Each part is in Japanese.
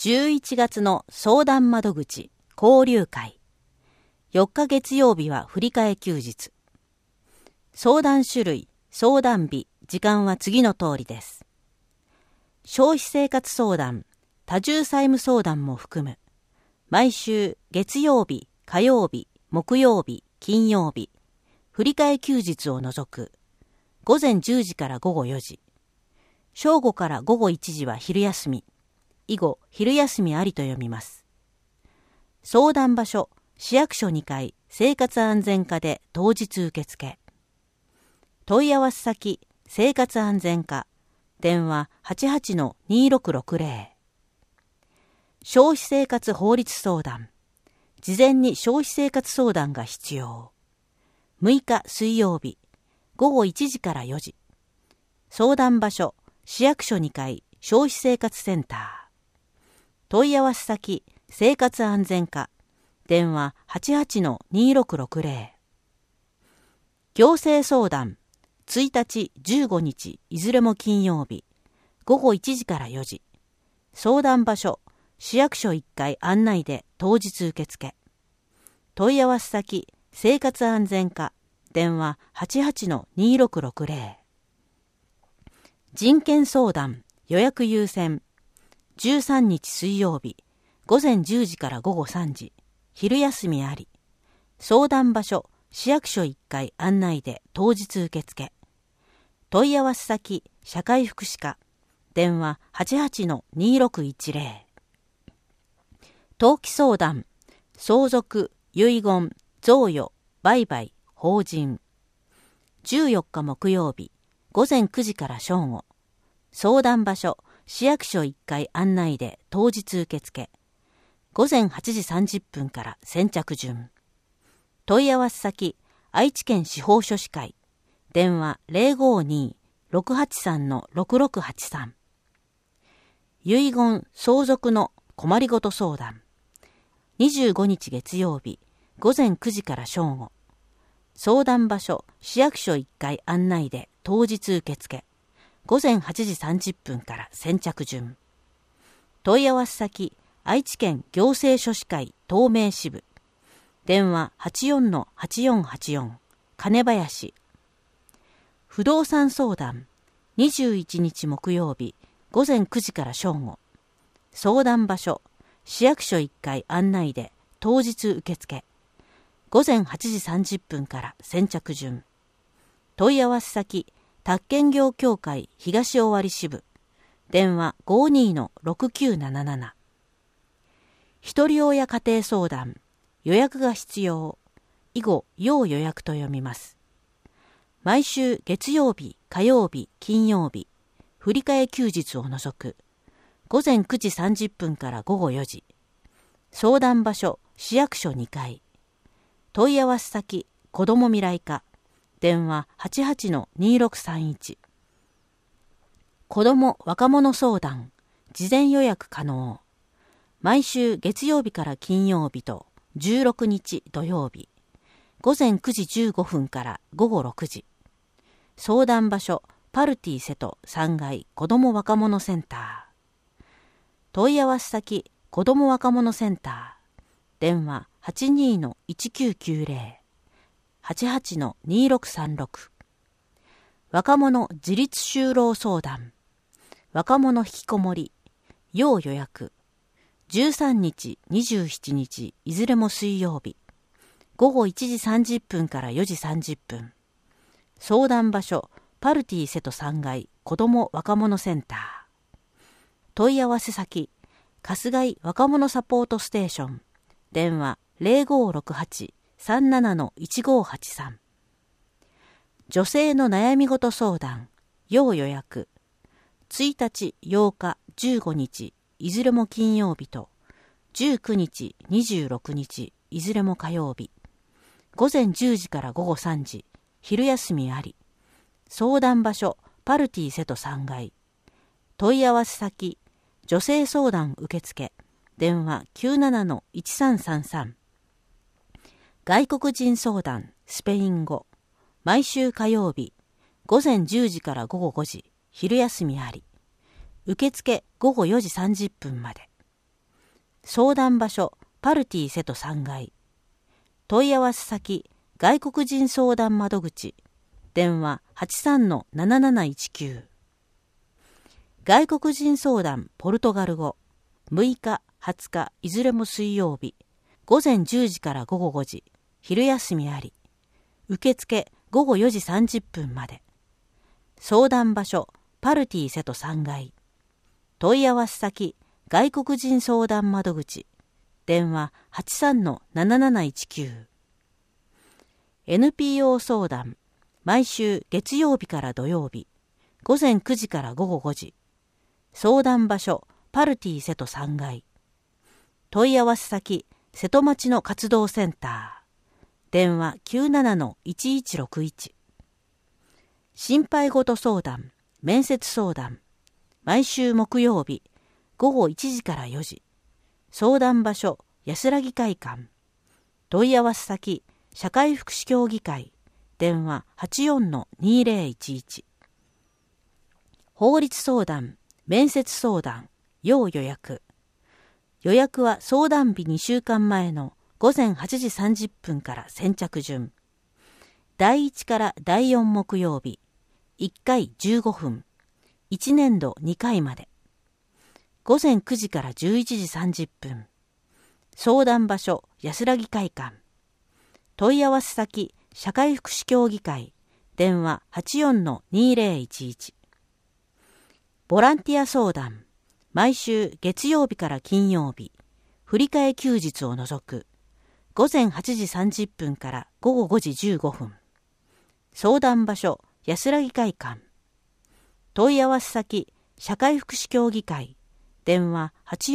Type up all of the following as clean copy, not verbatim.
11月の相談窓口交流会。4日月曜日は振り替え休日。相談種類、相談日、時間は次の通りです。消費生活相談、多重債務相談も含む。毎週月曜日、火曜日、木曜日、金曜日、振り替え休日を除く。午前10時から午後4時。正午から午後1時は昼休み。以後、昼休みありと読みます。相談場所、市役所2階、生活安全課で当日受付。問い合わせ先、生活安全課。電話 88-2660。消費生活法律相談。事前に消費生活相談が必要。6日水曜日、午後1時から4時。相談場所、市役所2階、消費生活センター。問い合わせ先、生活安全課。電話 88-2660。行政相談。1日、15日、いずれも金曜日。午後1時から4時。相談場所、市役所1階案内で当日受付。問い合わせ先、生活安全課。電話 88-2660。人権相談、予約優先。13日水曜日、午前10時から午後3時、昼休みあり。相談場所、市役所1階案内で当日受付。問い合わせ先、社会福祉課。電話 88-2610。登記相談、相続、遺言、贈与、売買、法人。14日木曜日、午前9時から正午。相談場所、市役所1階案内で当日受付。午前8時30分から先着順。問い合わせ先、愛知県司法書士会。電話 052-683-6683。遺言、相続の困りごと相談。25日月曜日、午前9時から正午。相談場所、市役所1階案内で当日受付。午前8時30分から先着順。問い合わせ先、愛知県行政書士会東名支部。電話 84-8484、金林。不動産相談、21日木曜日、午前9時から正午。相談場所、市役所1階案内で当日受付。午前8時30分から先着順。問い合わせ先、宅建業協会東尾張支部。電話 52-6977。ひとり親家庭相談。予約が必要。以後、要予約と読みます。毎週月曜日、火曜日、金曜日。振り替え休日を除く。午前9時30分から午後4時。相談場所、市役所2階。問い合わせ先、子ども未来課。電話 88-2631。子ども若者相談、事前予約可能。毎週月曜日から金曜日と16日土曜日。午前9時15分から午後6時。相談場所、パルティ瀬戸3階子ども若者センター。問い合わせ先、子ども若者センター。電話 82-1990。88-2636。若者自立就労相談。若者引きこもり。要予約。13日、27日、いずれも水曜日。午後1時30分から4時30分。相談場所、パルティ瀬戸3階子ども若者センター。問い合わせ先、春日井若者サポートステーション。電話 0568-37-1583。女性の悩み事相談、要予約。1日、8日、15日、いずれも金曜日と、19日、26日、いずれも火曜日。午前10時から午後3時、昼休みあり。相談場所、パルティ瀬戸3階。問い合わせ先、女性相談受付。電話 97-1333。外国人相談、スペイン語。毎週火曜日、午前10時から午後5時、昼休みあり。受付午後4時30分まで。 相談場所パルティ瀬戸3階。問い合わせ先外国人相談窓口。電話 83-7719。外国人相談ポルトガル語。6日、20日、いずれも水曜日。午前10時から午後5時。昼休みあり。受付午後4時30分まで。相談場所パルティ瀬戸3階。問い合わせ先外国人相談窓口。電話 83-7719。NPO 相談毎週月曜日から土曜日。午前9時から午後5時。相談場所パルティ瀬戸3階。問い合わせ先瀬戸町の活動センター。電話 97-1161。心配事相談面接相談毎週木曜日午後1時から4時。相談場所安らぎ会館。問い合わせ先社会福祉協議会。電話 84-2011。法律相談面接相談要予約。予約は相談日2週間前の午前8時30分から先着順。第1から第4木曜日。1回15分。1年度2回まで。午前9時から11時30分。相談場所安らぎ会館。問い合わせ先社会福祉協議会。電話 84-2011。ボランティア相談毎週月曜日から金曜日。振り替え休日を除く。午前8時30分から午後5時15分。相談場所安らぎ会館。問い合わせ先社会福祉協議会。電話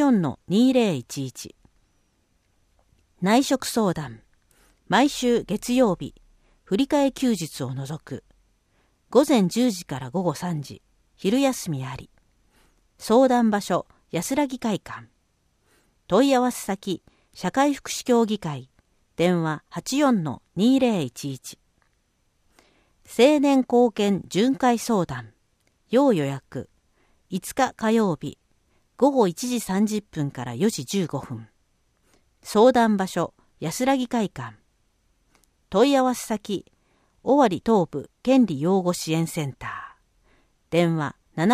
84-2011。内職相談毎週月曜日。振り替え休日を除く。午前10時から午後3時。昼休みあり。相談場所安らぎ会館。問い合わせ先社会福祉協議会。電話 84-2011。青年貢献巡回相談要予約。5日火曜日午後1時30分から4時15分。相談場所安らぎ会館。問い合わせ先尾張東部権利擁護支援センター。電話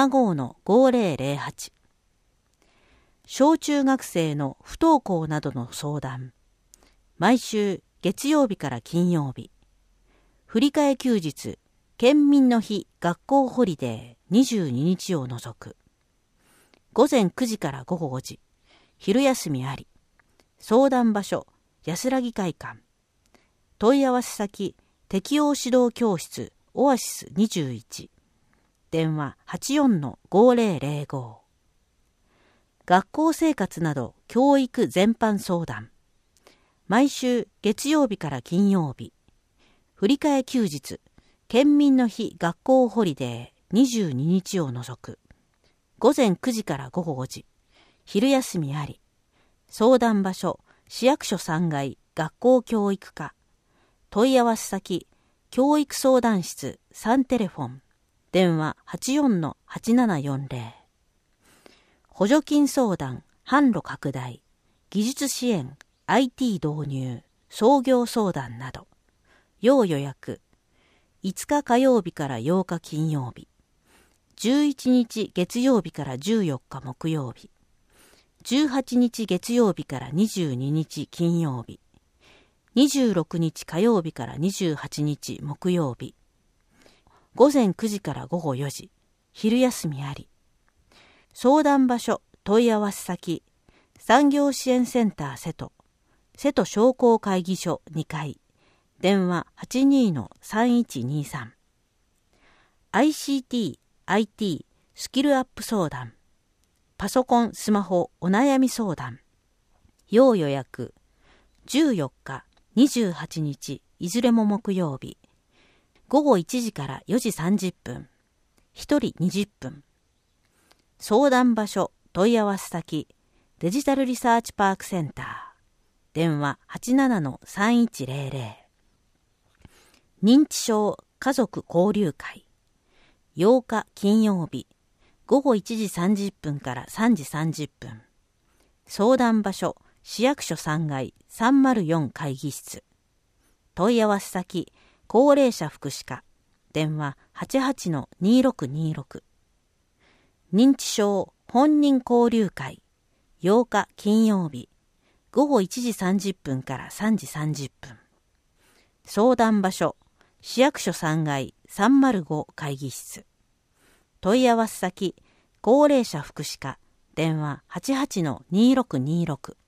75-5008。小中学生の不登校などの相談毎週月曜日から金曜日。振り替え休日県民の日学校ホリデー22日を除く。午前9時から午後5時。昼休みあり。相談場所安らぎ会館。問い合わせ先適応指導教室オアシス21。電話 84-5005。学校生活など教育全般相談毎週月曜日から金曜日。振り替え休日県民の日学校ホリデー22日を除く。午前9時から午後5時。昼休みあり。相談場所市役所3階学校教育課。問い合わせ先教育相談室3テレフォン。電話 84-8740。補助金相談販路拡大技術支援 IT 導入創業相談など要予約。5日火曜日から8日金曜日。11日月曜日から14日木曜日。18日月曜日から22日金曜日。26日火曜日から28日木曜日。午前9時から午後4時。昼休みあり。相談場所問い合わせ先産業支援センター瀬戸商工会議所2階。電話 82-3123。ICT、IT、スキルアップ相談。パソコン、スマホ、お悩み相談。要予約。14日、28日、いずれも木曜日。午後1時から4時30分。1人20分。相談場所、問い合わせ先、デジタルリサーチパークセンター。電話 87-3100。認知症家族交流会。8日金曜日。午後1時30分から3時30分。 相談場所、市役所3階304会議室。問い合わせ先、高齢者福祉課。電話 88-2626。認知症本人交流会。8日金曜日。午後1時30分から3時30分。相談場所、市役所3階305会議室。問い合わせ先、高齢者福祉課。電話 88-2626。